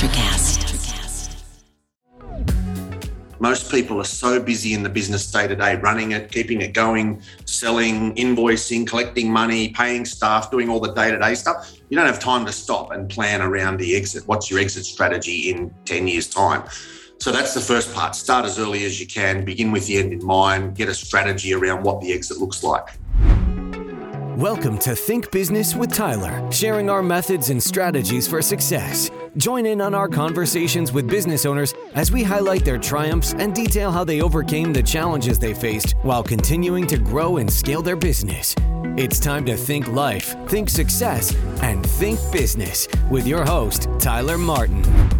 Electrocast. Most people are so busy in the business day to day, running it, keeping it going, selling, invoicing, collecting money, paying staff, doing all the day-to-day stuff. You don't have time to stop and plan around the exit. What's your exit strategy in 10 years' time? So that's the first part. Start as early as you can, begin with the end in mind, get a strategy around what the exit looks like. Welcome to Think Business with Tyler, sharing our methods and strategies for success. Join in on our conversations with business owners as we highlight their triumphs and detail how they overcame the challenges they faced while continuing to grow and scale their business. It's time to think life, think success, and think business with your host, Tyler Martin.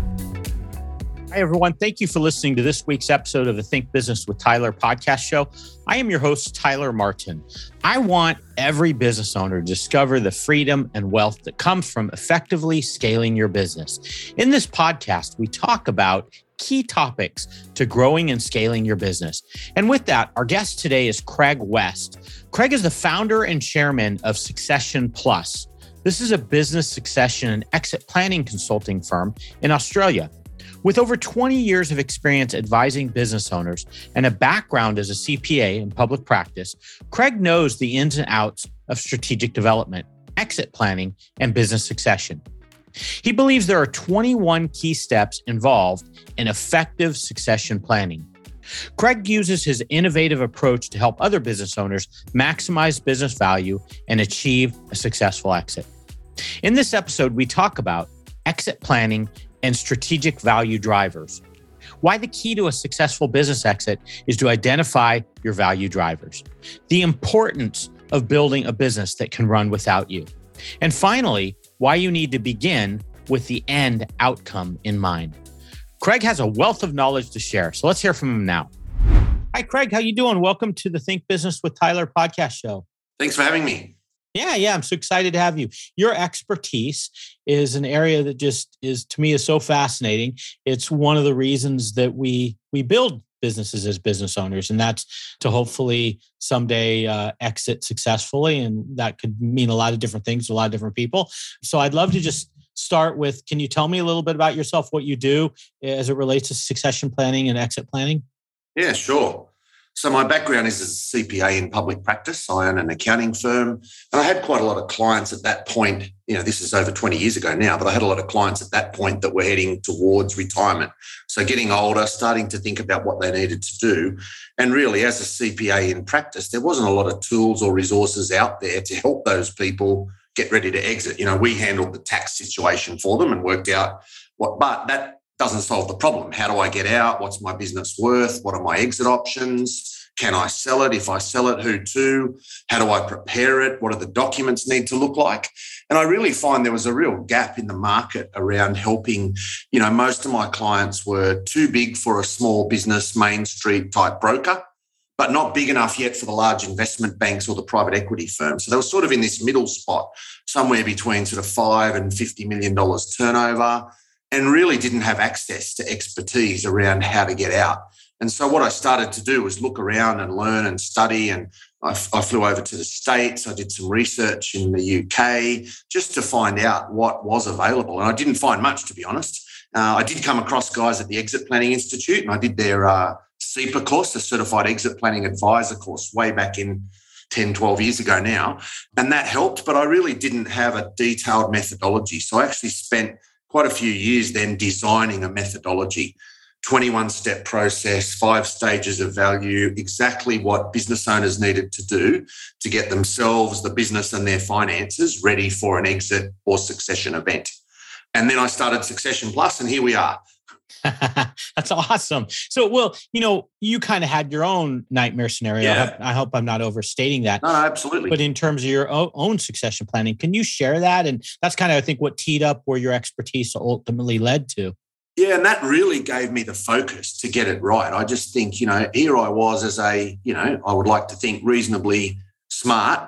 Hi, everyone. Thank you for listening to this week's episode of the Think Business with Tyler podcast show. I am your host, Tyler Martin. I want every business owner to discover the freedom and wealth that comes from effectively scaling your business. In this podcast, we talk about key topics to growing and scaling your business. And with that, our guest today is Craig West. Craig is the founder and chairman of Succession Plus. This is a business succession and exit planning consulting firm in Australia. With over 20 years of experience advising business owners and a background as a CPA in public practice, Craig knows the ins and outs of strategic development, exit planning, and business succession. He believes there are 21 key steps involved in effective succession planning. Craig uses his innovative approach to help other business owners maximize business value and achieve a successful exit. In this episode, we talk about exit planning and strategic value drivers. Why the key to a successful business exit is to identify your value drivers. The importance of building a business that can run without you. And finally, why you need to begin with the end outcome in mind. Craig has a wealth of knowledge to share, so let's hear from him now. Hi, Craig. How you doing? Welcome to the Think Business with Tyler podcast show. Thanks for having me. Yeah, I'm so excited to have you. Your expertise is an area that just is, to me, is so fascinating. It's one of the reasons that we build businesses as business owners, and that's to hopefully someday exit successfully. And that could mean a lot of different things to a lot of different people. So I'd love to just start with, can you tell me a little bit about yourself, what you do as it relates to succession planning and exit planning? Yeah, sure. So my background is as a CPA in public practice. I own an accounting firm, and I had quite a lot of clients at that point. This is over 20 years ago now, but I had a lot of clients at that point that were heading towards retirement. So getting older, starting to think about what they needed to do. And really, as a CPA in practice, there wasn't a lot of tools or resources out there to help those people get ready to exit. We handled the tax situation for them and worked out but that doesn't solve the problem. How do I get out? What's my business worth? What are my exit options? Can I sell it? If I sell it, who to? How do I prepare it? What do the documents need to look like? And I really find there was a real gap in the market around helping. Most of my clients were too big for a small business, Main Street type broker, but not big enough yet for the large investment banks or the private equity firms. So they were sort of in this middle spot, somewhere between sort of $5 and $50 million turnover, and really didn't have access to expertise around how to get out. And so what I started to do was look around and learn and study. And I flew over to the States. I did some research in the UK just to find out what was available. And I didn't find much, to be honest. I did come across guys at the Exit Planning Institute, and I did their CEPA course, the Certified Exit Planning Advisor course, way back in 10, 12 years ago now. And that helped, but I really didn't have a detailed methodology. So I actually spent quite a few years then designing a methodology, 21-step process, 5 stages of value, exactly what business owners needed to do to get themselves, the business and their finances ready for an exit or succession event. And then I started Succession Plus, and here we are. That's awesome. So, you kind of had your own nightmare scenario. Yeah. I hope I'm not overstating that. No, absolutely. But in terms of your own succession planning, can you share that? And that's kind of, I think, what teed up where your expertise ultimately led to. Yeah, and that really gave me the focus to get it right. I just think, here I was as I would like to think reasonably smart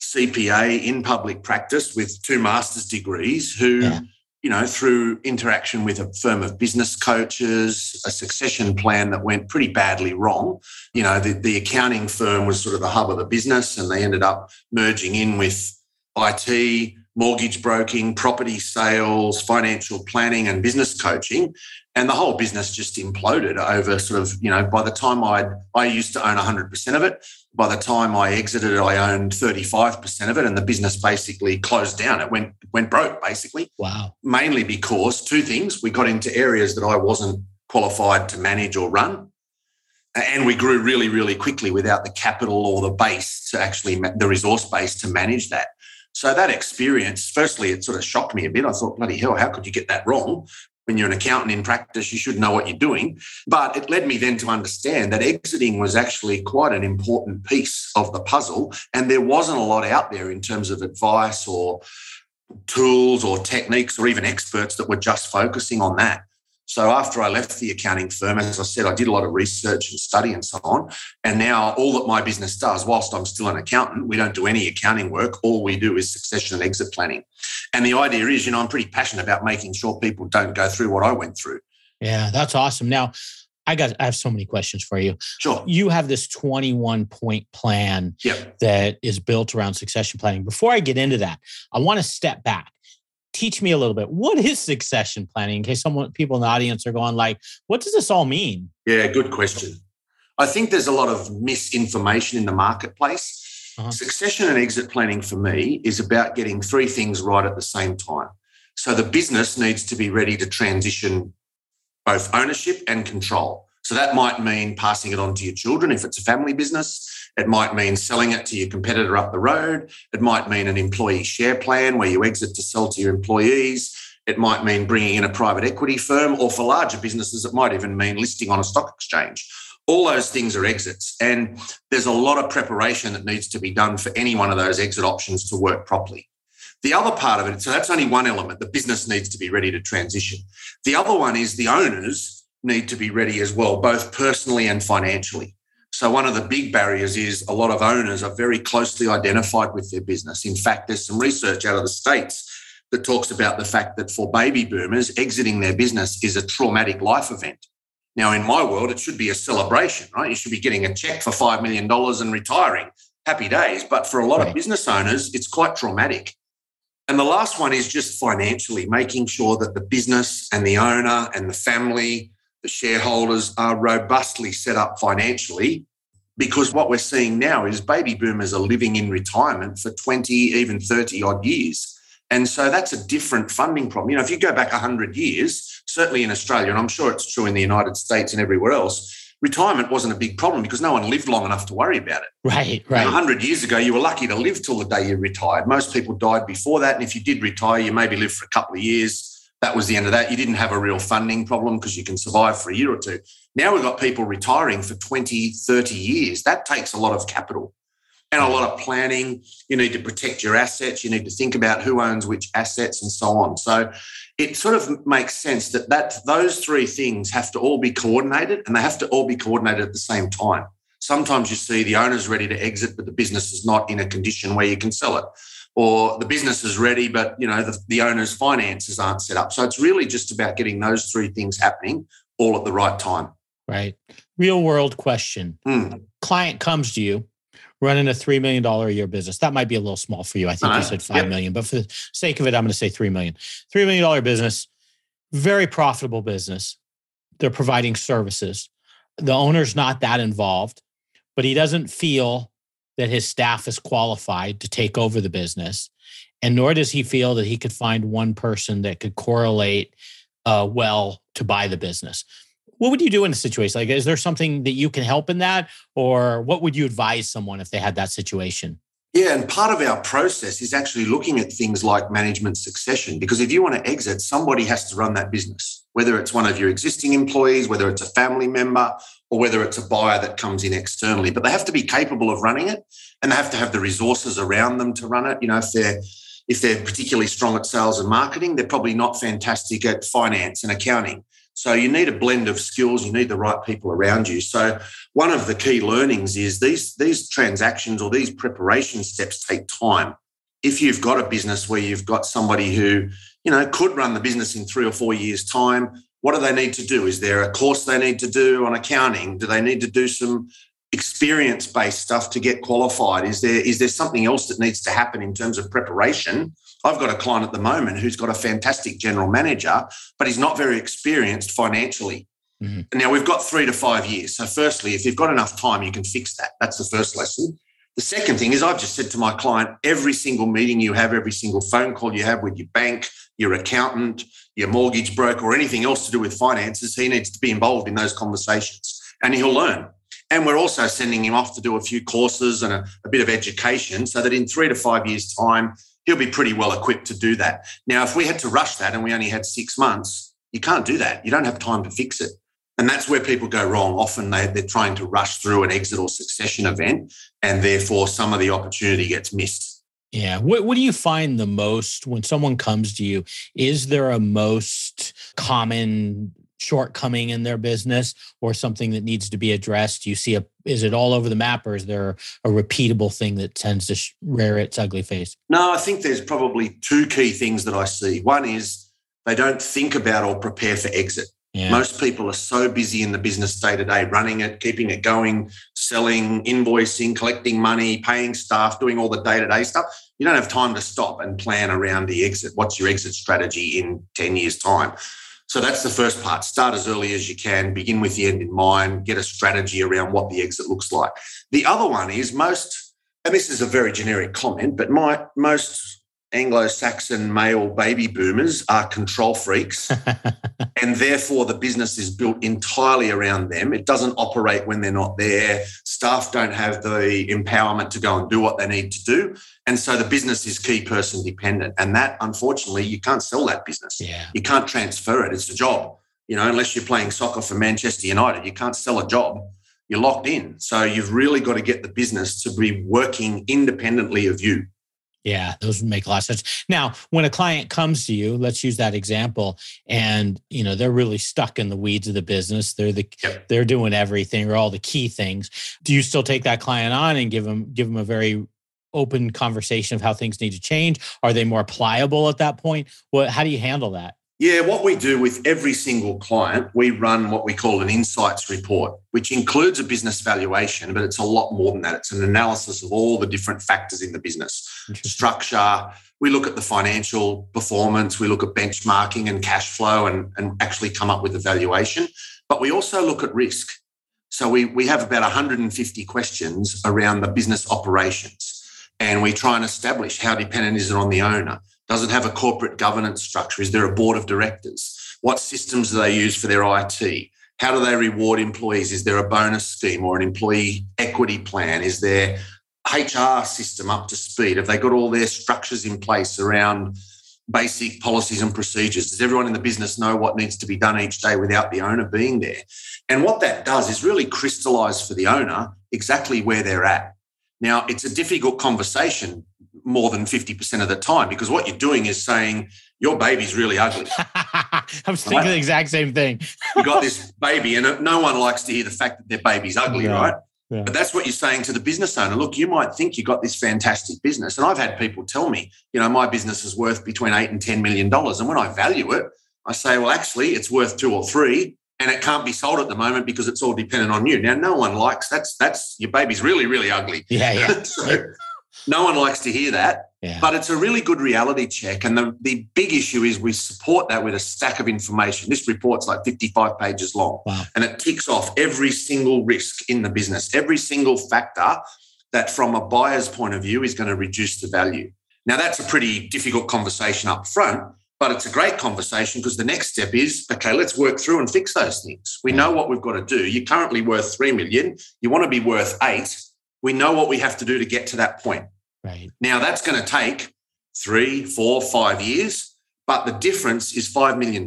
CPA in public practice with 2 master's degrees who, through interaction with a firm of business coaches, a succession plan that went pretty badly wrong. The accounting firm was sort of the hub of the business, and they ended up merging in with IT. mortgage broking, property sales, financial planning, and business coaching. And the whole business just imploded over sort of, by the time I used to own 100% of it. By the time I exited, I owned 35% of it, and the business basically closed down. It went broke, basically. Wow. Mainly because two things. We got into areas that I wasn't qualified to manage or run. And we grew really, really quickly without the capital or the base to actually, the resource base to manage that. So that experience, firstly, it sort of shocked me a bit. I thought, bloody hell, how could you get that wrong? When you're an accountant in practice, you should know what you're doing. But it led me then to understand that exiting was actually quite an important piece of the puzzle. And there wasn't a lot out there in terms of advice or tools or techniques or even experts that were just focusing on that. So after I left the accounting firm, as I said, I did a lot of research and study and so on. And now all that my business does, whilst I'm still an accountant, we don't do any accounting work. All we do is succession and exit planning. And the idea is, I'm pretty passionate about making sure people don't go through what I went through. Yeah, that's awesome. Now, I have so many questions for you. Sure. You have this 21-point plan that is built around succession planning. Before I get into that, I want to step back. Teach me a little bit. What is succession planning? In case people in the audience are going like, what does this all mean? Yeah, good question. I think there's a lot of misinformation in the marketplace. Succession and exit planning for me is about getting three things right at the same time. So the business needs to be ready to transition both ownership and control. So that might mean passing it on to your children if it's a family business. It might mean selling it to your competitor up the road. It might mean an employee share plan where you exit to sell to your employees. It might mean bringing in a private equity firm, or for larger businesses, it might even mean listing on a stock exchange. All those things are exits. And there's a lot of preparation that needs to be done for any one of those exit options to work properly. The other part of it, so that's only one element. The business needs to be ready to transition. The other one is the owners need to be ready as well, both personally and financially. So one of the big barriers is a lot of owners are very closely identified with their business. In fact, there's some research out of the States that talks about the fact that for baby boomers, exiting their business is a traumatic life event. Now, in my world, it should be a celebration, right? You should be getting a check for $5 million and retiring. Happy days. But for a lot of business owners, it's quite traumatic. And the last one is just financially, making sure that the business and the owner and the family, the shareholders are robustly set up financially, because what we're seeing now is baby boomers are living in retirement for 20, even 30 odd years. And so that's a different funding problem. If you go back 100 years, certainly in Australia, and I'm sure it's true in the United States and everywhere else, retirement wasn't a big problem because no one lived long enough to worry about it. Right. 100 years ago, you were lucky to live till the day you retired. Most people died before that. And if you did retire, you maybe lived for a couple of years. That was the end of that. You didn't have a real funding problem because you can survive for a year or two. Now we've got people retiring for 20, 30 years. That takes a lot of capital and a lot of planning. You need to protect your assets. You need to think about who owns which assets and so on. So it sort of makes sense that those three things have to all be coordinated, and they have to all be coordinated at the same time. Sometimes you see the owner's ready to exit, but the business is not in a condition where you can sell it. Or the business is ready, but the owner's finances aren't set up. So it's really just about getting those three things happening all at the right time. Right. Real world question. Client comes to you running a $3 million a year business. That might be a little small for you. I think you said $5 million, but for the sake of it, I'm going to say $3 million. $3 million business, very profitable business. They're providing services. The owner's not that involved, but he doesn't feel that his staff is qualified to take over the business. And nor does he feel that he could find one person that could correlate well to buy the business. What would you do in a situation like, is there something that you can help in that? Or what would you advise someone if they had that situation? Yeah, and part of our process is actually looking at things like management succession, because if you want to exit, somebody has to run that business, whether it's one of your existing employees, whether it's a family member, or whether it's a buyer that comes in externally. But they have to be capable of running it, and they have to have the resources around them to run it. If they're particularly strong at sales and marketing, they're probably not fantastic at finance and accounting. So you need a blend of skills. You need the right people around you. So one of the key learnings is these transactions or these preparation steps take time. If you've got a business where you've got somebody who, could run the business in 3 or 4 years' time, what do they need to do? Is there a course they need to do on accounting? Do they need to do some experience-based stuff to get qualified? Is there something else that needs to happen in terms of preparation? I've got a client at the moment who's got a fantastic general manager, but he's not very experienced financially. Mm-hmm. Now, we've got 3 to 5 years. So firstly, if you've got enough time, you can fix that. That's the first lesson. The second thing is I've just said to my client, every single meeting you have, every single phone call you have with your bank, your accountant, your mortgage broker, or anything else to do with finances, he needs to be involved in those conversations and he'll learn. And we're also sending him off to do a few courses and a bit of education so that in 3 to 5 years' time, he'll be pretty well equipped to do that. Now, if we had to rush that and we only had 6 months, you can't do that. You don't have time to fix it. And that's where people go wrong. Often they're trying to rush through an exit or succession event, and therefore some of the opportunity gets missed. Yeah. What do you find the most when someone comes to you? Is there a most common shortcoming in their business or something that needs to be addressed? Do you see is it all over the map, or is there a repeatable thing that tends to rear its ugly face? No, I think there's probably 2 key things that I see. One is they don't think about or prepare for exit. Yeah. Most people are so busy in the business day to day, running it, keeping it going, selling, invoicing, collecting money, paying staff, doing all the day-to-day stuff. You don't have time to stop and plan around the exit. What's your exit strategy in 10 years' time? So that's the first part. Start as early as you can, begin with the end in mind, get a strategy around what the exit looks like. The other one is most, and this is a very generic comment, but most Anglo-Saxon male baby boomers are control freaks and therefore the business is built entirely around them. It doesn't operate when they're not there. Staff don't have the empowerment to go and do what they need to do. And so the business is key person dependent. And that, unfortunately, you can't sell that business. Yeah. You can't transfer it. It's a job. Unless you're playing soccer for Manchester United, you can't sell a job. You're locked in. So you've really got to get the business to be working independentally of you. Yeah, those make a lot of sense. Now, when a client comes to you, let's use that example, and they're really stuck in the weeds of the business. They're doing everything or all the key things. Do you still take that client on and give them a very open conversation of how things need to change? Are they more pliable at that point? How do you handle that? Yeah, what we do with every single client, we run what we call an insights report, which includes a business valuation, but it's a lot more than that. It's an analysis of all the different factors in the business. Structure, we look at the financial performance, we look at benchmarking and cash flow and actually come up with a valuation. But we also look at risk. So we have about 150 questions around the business operations, and we try and establish how dependent is it on the owner. Does it have a corporate governance structure? Is there a board of directors? What systems do they use for their IT? How do they reward employees? Is there a bonus scheme or an employee equity plan? Is their HR system up to speed? Have they got all their structures in place around basic policies and procedures? Does everyone in the business know what needs to be done each day without the owner being there? And what that does is really crystallize for the owner exactly where they're at. Now, it's a difficult conversation more than 50% of the time, because what you're doing is saying your baby's really ugly. I was thinking the exact same thing. You got this baby, and no one likes to hear the fact that their baby's ugly, right? Yeah. But that's what you're saying to the business owner. Look, you might think you got this fantastic business. And I've had people tell me, my business is worth between $8 and $10 million. And when I value it, I say, well, actually, it's worth 2 or 3. And it can't be sold at the moment because it's all dependent on you. Now, no one likes that's your baby's really, really ugly. Yeah. So, no one likes to hear that, but it's a really good reality check. And the big issue is we support that with a stack of information. This report's like 55 pages long. Wow. And it ticks off every single risk in the business, every single factor that from a buyer's point of view is going to reduce the value. Now, that's a pretty difficult conversation up front, but it's a great conversation because the next step is, okay, let's work through and fix those things. We know what we've got to do. You're currently worth 3 million. You want to be worth 8. We know what we have to do to get to that point. Right. Now, that's going to take 3, 4, 5 years, but the difference is $5 million.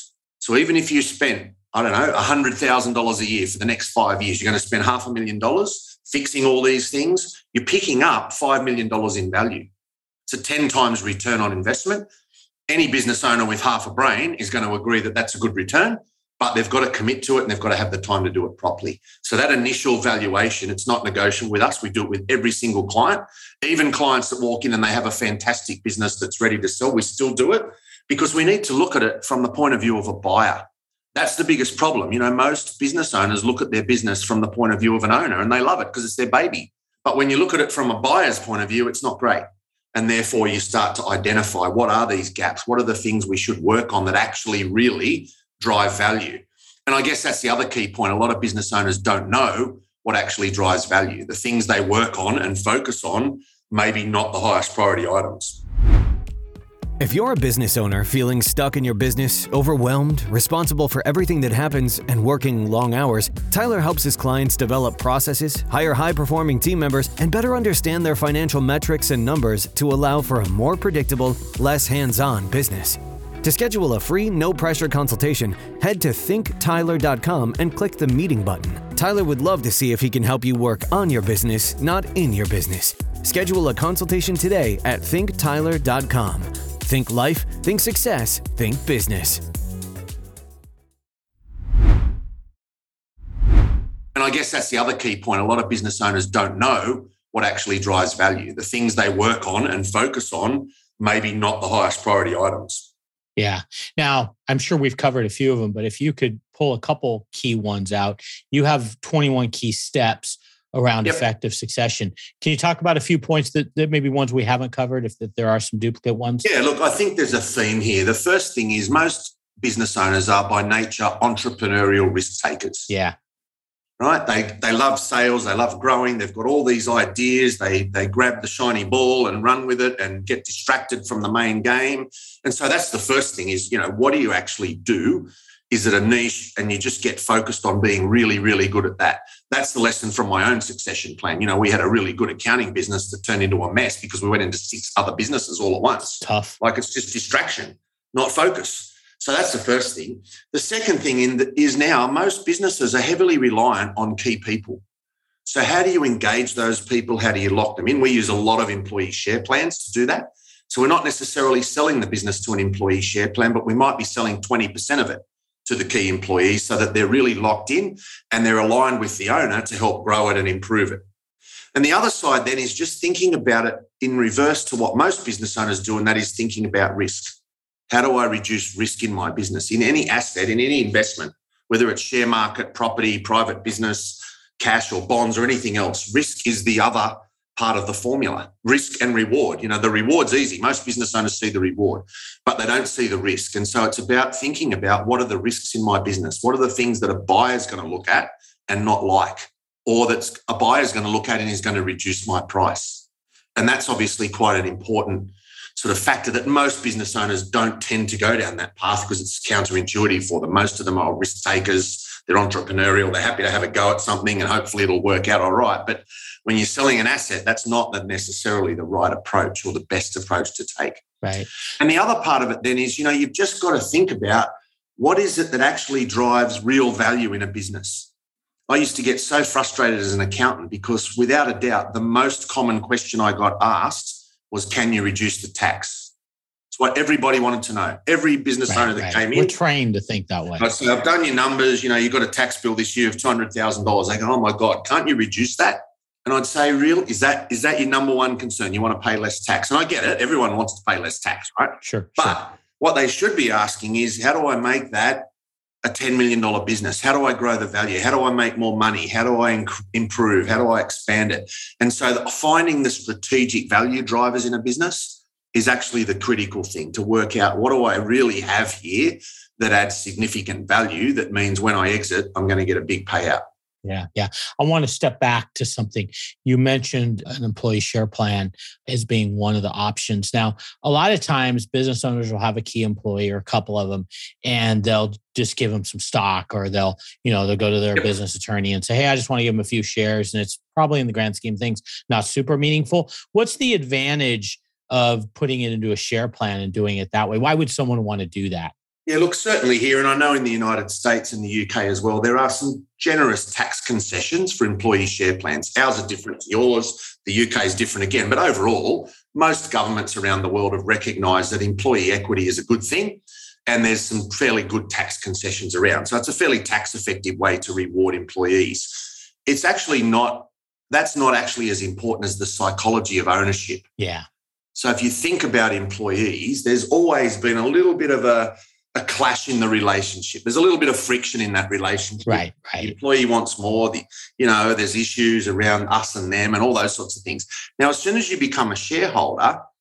So even if you spent, $100,000 a year for the next 5 years, you're going to spend $500,000 fixing all these things. You're picking up $5 million in value. It's a 10 times return on investment. Any business owner with half a brain is going to agree that that's a good return, but they've got to commit to it and they've got to have the time to do it properly. So that initial valuation, it's not negotiable with us. We do it with every single client. Even clients that walk in and they have a fantastic business that's ready to sell, we still do it because we need to look at it from the point of view of a buyer. That's the biggest problem. Most business owners look at their business from the point of view of an owner and they love it because it's their baby. But when you look at it from a buyer's point of view, it's not great. And therefore, you start to identify what are these gaps? What are the things we should work on that actually really drive value? And I guess that's the other key point. A lot of business owners don't know what actually drives value. The things they work on and focus on, maybe not the highest priority items. If you're a business owner feeling stuck in your business, overwhelmed, responsible for everything that happens, and working long hours, Tyler helps his clients develop processes, hire high-performing team members, and better understand their financial metrics and numbers to allow for a more predictable, less hands-on business. To schedule a free, no-pressure consultation, head to thinktyler.com and click the meeting button. Tyler would love to see if he can help you work on your business, not in your business. Schedule a consultation today at thinktyler.com. Think life, think success, think business. And I guess that's the other key point. A lot of business owners don't know what actually drives value. The things they work on and focus on, maybe not the highest priority items. Yeah. Now, I'm sure we've covered a few of them, but if you could pull a couple key ones out, you have 21 key steps around effective succession. Can you talk about a few points that maybe ones we haven't covered, if there are some duplicate ones? Yeah, look, I think there's a theme here. The first thing is most business owners are by nature entrepreneurial risk takers. Yeah. Right? They love sales. They love growing. They've got all these ideas. They grab the shiny ball and run with it and get distracted from the main game. And so that's the first thing is, what do you actually do? Is it a niche and you just get focused on being really, really good at that? That's the lesson from my own succession plan. We had a really good accounting business that turned into a mess because we went into 6 other businesses all at once. Tough. Like it's just distraction, not focus. So that's the first thing. The second thing is now most businesses are heavily reliant on key people. So how do you engage those people? How do you lock them in? We use a lot of employee share plans to do that. So we're not necessarily selling the business to an employee share plan, but we might be selling 20% of it to the key employees so that they're really locked in and they're aligned with the owner to help grow it and improve it. And the other side then is just thinking about it in reverse to what most business owners do, and that is thinking about risk. How do I reduce risk in my business, in any asset, in any investment, whether it's share market, property, private business, cash or bonds or anything else? Risk is the other part of the formula. Risk and reward. The reward's easy. Most business owners see the reward, but they don't see the risk. And so it's about thinking about what are the risks in my business? What are the things that a buyer's going to look at and not like, or that a buyer's going to look at and is going to reduce my price? And that's obviously quite an important sort of factor that most business owners don't tend to go down that path because it's counterintuitive for them. Most of them are risk takers. They're entrepreneurial. They're happy to have a go at something and hopefully it'll work out all right. But when you're selling an asset, that's not necessarily the right approach or the best approach to take. Right. And the other part of it then is, you've just got to think about what is it that actually drives real value in a business. I used to get so frustrated as an accountant because without a doubt, the most common question I got asked was, can you reduce the tax? It's what everybody wanted to know. Every business owner that came in. We're trained to think that way. I said, I've done your numbers. You've got a tax bill this year of $200,000. They go, oh my God, can't you reduce that? And I'd say, is that your number one concern? You want to pay less tax? And I get it. Everyone wants to pay less tax, right? Sure. But what they should be asking is, how do I make that a $10 million business? How do I grow the value? How do I make more money? How do I improve? How do I expand it? And so finding the strategic value drivers in a business is actually the critical thing to work out, what do I really have here that adds significant value that means when I exit, I'm going to get a big payout. Yeah. I want to step back to something. You mentioned an employee share plan as being one of the options. Now, a lot of times business owners will have a key employee or a couple of them, and they'll just give them some stock, or they'll go to their business attorney and say, hey, I just want to give them a few shares. And it's probably in the grand scheme of things, not super meaningful. What's the advantage of putting it into a share plan and doing it that way? Why would someone want to do that? Yeah, look, certainly here, and I know in the United States and the UK as well, there are some generous tax concessions for employee share plans. Ours are different to yours. The UK is different again. But overall, most governments around the world have recognised that employee equity is a good thing, and there's some fairly good tax concessions around. So it's a fairly tax-effective way to reward employees. It's actually that's not actually as important as the psychology of ownership. Yeah. So if you think about employees, there's always been a little bit of a clash in the relationship. There's a little bit of friction in that relationship. Right. The employee wants more. There's issues around us and them and all those sorts of things. Now, as soon as you become a shareholder,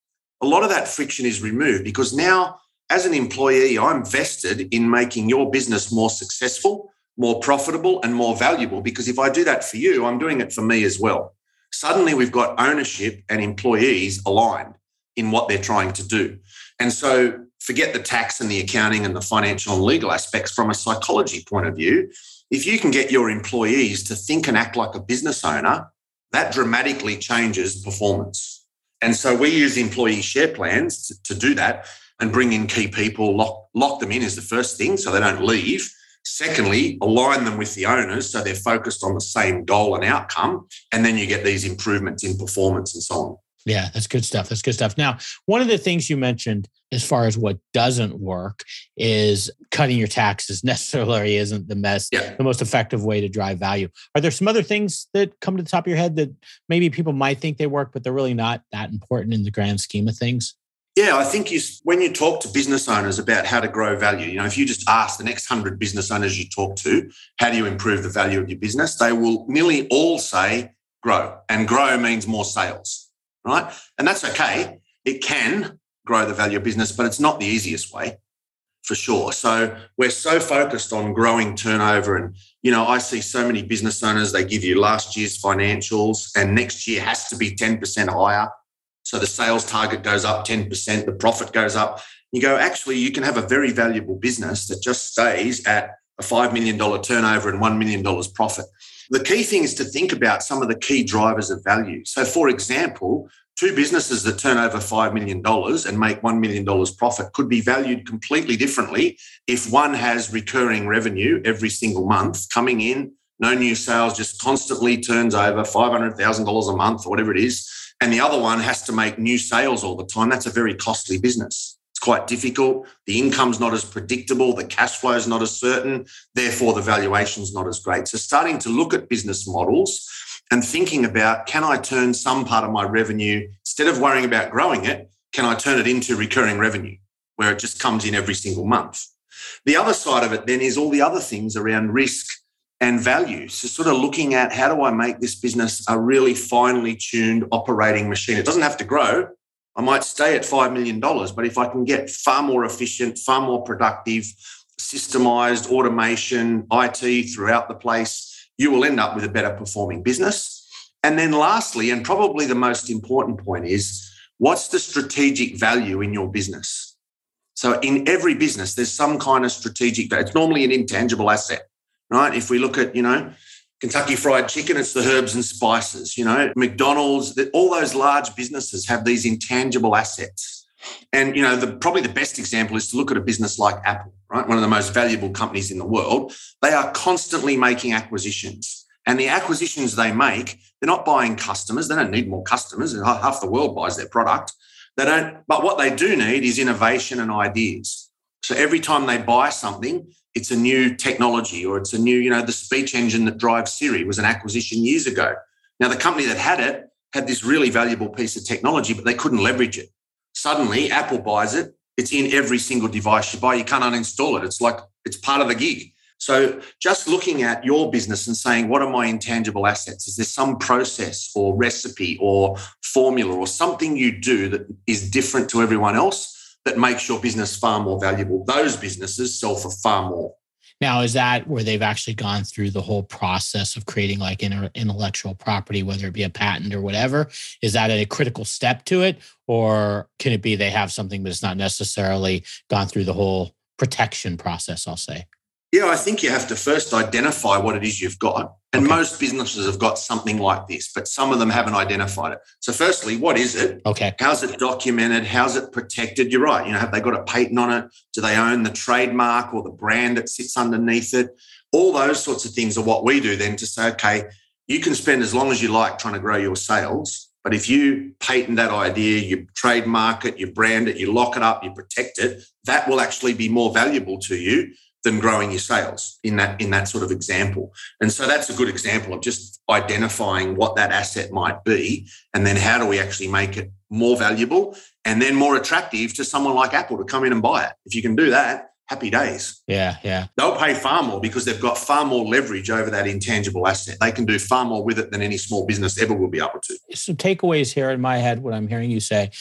a lot of that friction is removed because now, as an employee, I'm vested in making your business more successful, more profitable, and more valuable. Because if I do that for you, I'm doing it for me as well. Suddenly, we've got ownership and employees aligned in what they're trying to do. And so forget the tax and the accounting and the financial and legal aspects. From a psychology point of view, if you can get your employees to think and act like a business owner, that dramatically changes performance. And so we use employee share plans to do that and bring in key people, lock them in is the first thing so they don't leave. Secondly, align them with the owners so they're focused on the same goal and outcome. And then you get these improvements in performance and so on. Yeah, that's good stuff. That's good stuff. Now, one of the things you mentioned as far as what doesn't work is cutting your taxes necessarily isn't the most effective way to drive value. Are there some other things that come to the top of your head that maybe people might think they work, but they're really not that important in the grand scheme of things? Yeah, I think when you talk to business owners about how to grow value, if you just ask the next 100 business owners you talk to, how do you improve the value of your business? They will nearly all say grow. And grow means more sales, right? And that's okay. It can grow the value of business, but it's not the easiest way for sure. So we're so focused on growing turnover. And, I see so many business owners, they give you last year's financials and next year has to be 10% higher. So the sales target goes up 10%, the profit goes up. You go, actually, you can have a very valuable business that just stays at a $5 million turnover and $1 million profit. The key thing is to think about some of the key drivers of value. So, for example, two businesses that turn over $5 million and make $1 million profit could be valued completely differently if one has recurring revenue every single month coming in, no new sales, just constantly turns over $500,000 a month or whatever it is, and the other one has to make new sales all the time. That's a very costly business. It's quite difficult. The income's not as predictable. The cash flow is not as certain. Therefore, the valuation's not as great. So starting to look at business models and thinking about, can I turn some part of my revenue, instead of worrying about growing it, can I turn it into recurring revenue where it just comes in every single month? The other side of it then is all the other things around risk and value. So sort of looking at how do I make this business a really finely tuned operating machine? It doesn't have to grow. I might stay at $5 million, but if I can get far more efficient, far more productive, systemized automation, IT throughout the place, you will end up with a better performing business. And then lastly, and probably the most important point is, what's the strategic value in your business? So in every business, there's some kind of strategic value. It's normally an intangible asset. Right? If we look at, Kentucky Fried Chicken, it's the herbs and spices, McDonald's, all those large businesses have these intangible assets. And, probably the best example is to look at a business like Apple, right? One of the most valuable companies in the world. They are constantly making acquisitions. And the acquisitions they make, they're not buying customers. They don't need more customers. Half the world buys their product. They don't. But what they do need is innovation and ideas. So every time they buy something, it's a new technology or it's a new, the speech engine that drives Siri was an acquisition years ago. Now, the company that had it had this really valuable piece of technology, but they couldn't leverage it. Suddenly, Apple buys it. It's in every single device you buy. You can't uninstall it. It's like it's part of the gig. So just looking at your business and saying, what are my intangible assets? Is there some process or recipe or formula or something you do that is different to everyone else that makes your business far more valuable? Those businesses sell for far more. Now, is that where they've actually gone through the whole process of creating like intellectual property, whether it be a patent or whatever? Is that a critical step to it? Or can it be they have something but it's not necessarily gone through the whole protection process, I'll say? Yeah, I think you have to first identify what it is you've got. And most businesses have got something like this, but some of them haven't identified it. So firstly, what is it? Okay. How's it documented? How's it protected? You're right. Have they got a patent on it? Do they own the trademark or the brand that sits underneath it? All those sorts of things are what we do then to say, okay, you can spend as long as you like trying to grow your sales, but if you patent that idea, you trademark it, you brand it, you lock it up, you protect it, that will actually be more valuable to you than growing your sales in that sort of example. And so that's a good example of just identifying what that asset might be, and then how do we actually make it more valuable and then more attractive to someone like Apple to come in and buy it. If you can do that, happy days. Yeah. They'll pay far more because they've got far more leverage over that intangible asset. They can do far more with it than any small business ever will be able to. Some takeaways here in my head, what I'm hearing you say.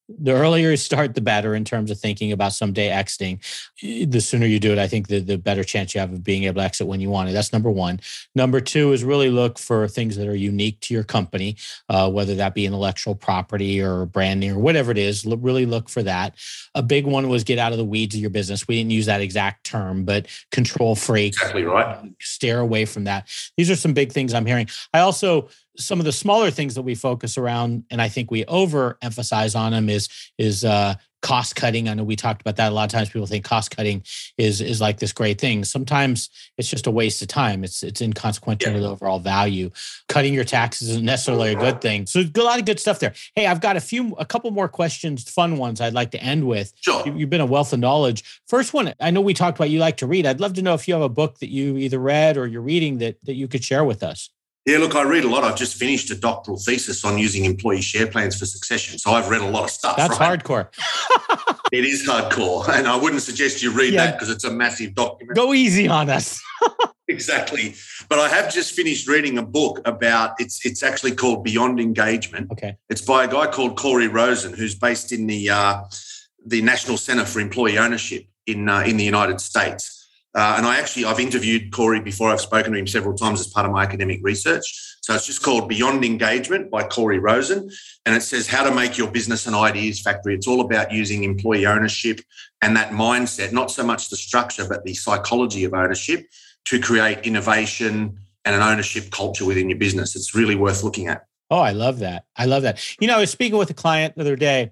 The earlier you start, the better in terms of thinking about someday exiting. The sooner you do it, I think the better chance you have of being able to exit when you want it. That's number one. Number two is really look for things that are unique to your company, whether that be intellectual property or branding or whatever it is. Really look for that. A big one was get out of the weeds of your business. We didn't use that exact term, but control freak. Exactly right. Steer away from that. These are some big things I'm hearing. Some of the smaller things that we focus around, and I think we overemphasize on them, is cost cutting. I know we talked about that. A lot of times people think cost cutting is like this great thing. Sometimes it's just a waste of time. It's inconsequential to the overall value. Cutting your taxes isn't necessarily a good thing. So a lot of good stuff there. Hey, I've got a couple more questions, fun ones I'd like to end with. Sure. You've been a wealth of knowledge. First one, I know we talked about you like to read. I'd love to know if you have a book that you either read or you're reading that you could share with us. Yeah, look, I read a lot. I've just finished a doctoral thesis on using employee share plans for succession. So I've read a lot of stuff. That's right? Hardcore. It is hardcore. And I wouldn't suggest you read that because it's a massive document. Go easy on us. Exactly. But I have just finished reading a book about, it's actually called Beyond Engagement. Okay. It's by a guy called Corey Rosen, who's based in the National Center for Employee Ownership in the United States. And I've interviewed Corey before. I've spoken to him several times as part of my academic research. So it's just called Beyond Engagement by Corey Rosen. And it says how to make your business an ideas factory. It's all about using employee ownership and that mindset, not so much the structure, but the psychology of ownership to create innovation and an ownership culture within your business. It's really worth looking at. Oh, I love that. I was speaking with a client the other day,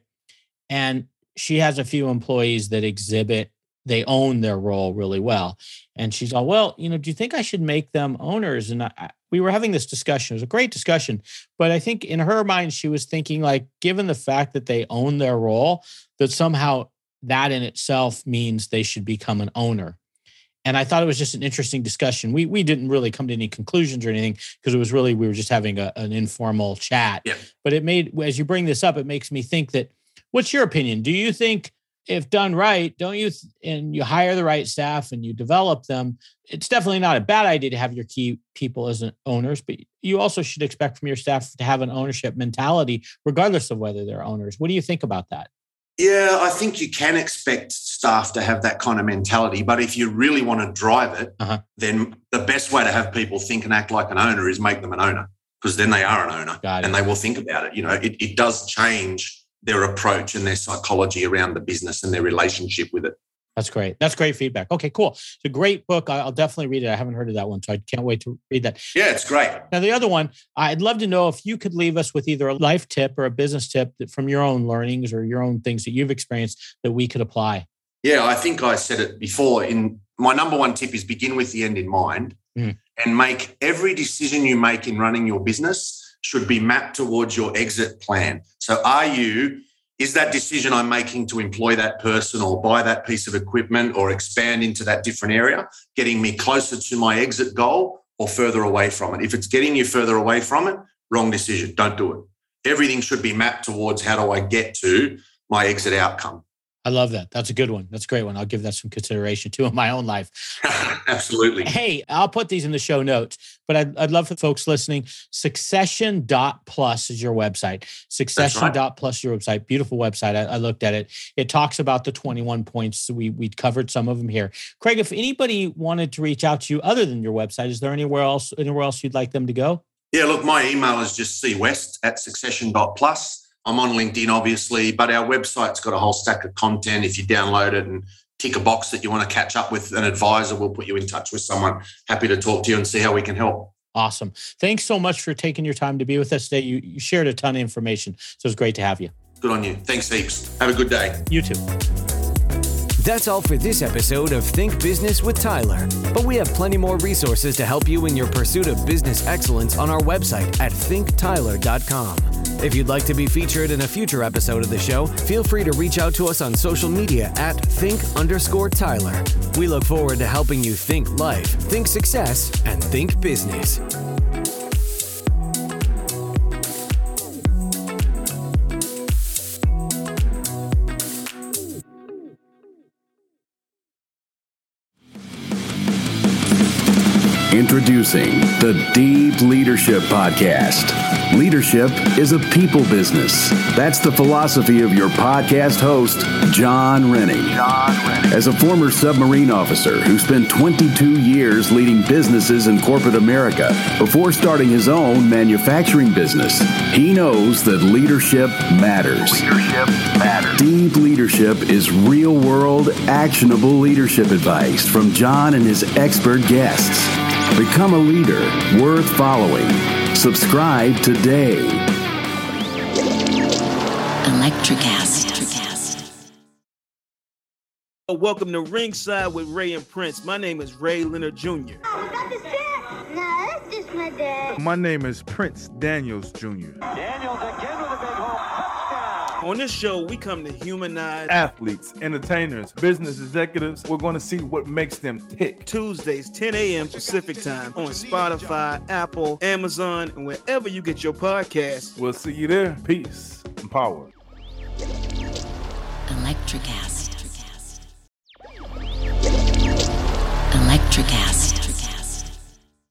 and she has a few employees that they own their role really well. And she's all, well, do you think I should make them owners? And we were having this discussion. It was a great discussion. But I think in her mind, she was thinking like, given the fact that they own their role, that somehow that in itself means they should become an owner. And I thought it was just an interesting discussion. We didn't really come to any conclusions or anything because it was really, we were just having an informal chat. Yeah. But as you bring this up, it makes me think that, what's your opinion? Do you think, if done right, and you hire the right staff and you develop them, it's definitely not a bad idea to have your key people as owners, but you also should expect from your staff to have an ownership mentality, regardless of whether they're owners. What do you think about that? Yeah, I think you can expect staff to have that kind of mentality, but if you really want to drive it, then the best way to have people think and act like an owner is make them an owner, because then they are an owner and they will think about it. It does change their approach and their psychology around the business and their relationship with it. That's great. That's great feedback. Okay, cool. It's a great book. I'll definitely read it. I haven't heard of that one, so I can't wait to read that. Yeah, it's great. Now, the other one, I'd love to know if you could leave us with either a life tip or a business tip from your own learnings or your own things that you've experienced that we could apply. Yeah, I think I said it before. My number one tip is begin with the end in mind and make every decision you make in running your business should be mapped towards your exit plan. So is that decision I'm making to employ that person or buy that piece of equipment or expand into that different area getting me closer to my exit goal or further away from it? If it's getting you further away from it, wrong decision. Don't do it. Everything should be mapped towards how do I get to my exit outcome. I love that. That's a good one. That's a great one. I'll give that some consideration too in my own life. Absolutely. Hey, I'll put these in the show notes, but I'd love for folks listening. Succession.plus is your website. Succession.plus is your website. Beautiful website. I looked at it. It talks about the 21 points. We covered some of them here. Craig, if anybody wanted to reach out to you other than your website, is there anywhere else you'd like them to go? Yeah, look, my email is just cwest@succession.plus. I'm on LinkedIn, obviously, but our website's got a whole stack of content. If you download it and tick a box that you want to catch up with an advisor, we'll put you in touch with someone. Happy to talk to you and see how we can help. Awesome. Thanks so much for taking your time to be with us today. You shared a ton of information, so it's great to have you. Good on you. Thanks heaps. Have a good day. You too. That's all for this episode of Think Business with Tyler. But we have plenty more resources to help you in your pursuit of business excellence on our website at thinktyler.com. If you'd like to be featured in a future episode of the show, feel free to reach out to us on social media at think_Tyler. We look forward to helping you think life, think success, and think business. Introducing the Deep Leadership Podcast. Leadership is a people business. That's the philosophy of your podcast host, John Rennie. As a former submarine officer who spent 22 years leading businesses in corporate America before starting his own manufacturing business, he knows that leadership matters. Deep Leadership is real-world, actionable leadership advice from John and his expert guests. Become a leader worth following. Subscribe today. Electricast. Welcome to Ringside with Ray and Prince. My name is Ray Leonard Jr. Oh, is that the set? No, that's just my dad. My name is Prince Daniels Jr. Daniels again with a big home touchdown. On this show, we come to humanize Athletes, entertainers, business executives. We're going to see what makes them tick. Tuesdays, 10 a.m. Pacific time on Spotify, Apple, Amazon, and wherever you get your podcasts. We'll see you there. Peace and power. Electricast. Electricast.